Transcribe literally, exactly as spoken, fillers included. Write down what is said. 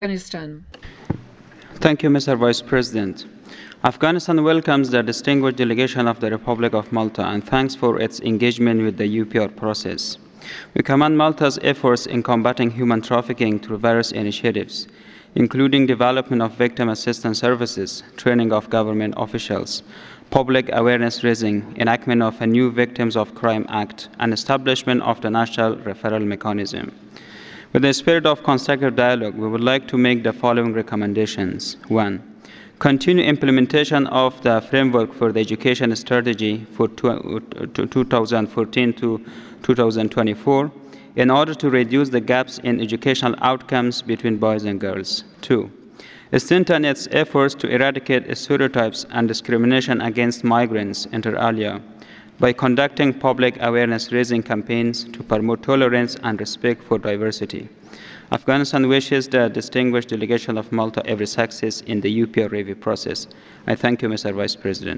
Afghanistan. Thank you, Mister Vice President. Afghanistan welcomes the distinguished delegation of the Republic of Malta and thanks for its engagement with the U P R process. We commend Malta's efforts in combating human trafficking through various initiatives, including development of victim assistance services, training of government officials, public awareness raising, enactment of a new Victims of Crime Act, and establishment of the National Referral Mechanism. With the spirit of constructive dialogue, we would like to make the following recommendations. One, continue implementation of the framework for the education strategy for two thousand fourteen to two thousand twenty-four in order to reduce the gaps in educational outcomes between boys and girls. Two, strengthen its efforts to eradicate stereotypes and discrimination against migrants inter alia by conducting public awareness raising campaigns to promote tolerance and respect for diversity. Afghanistan wishes the distinguished delegation of Malta every success in the U P R review process. I thank you, Mister Vice President.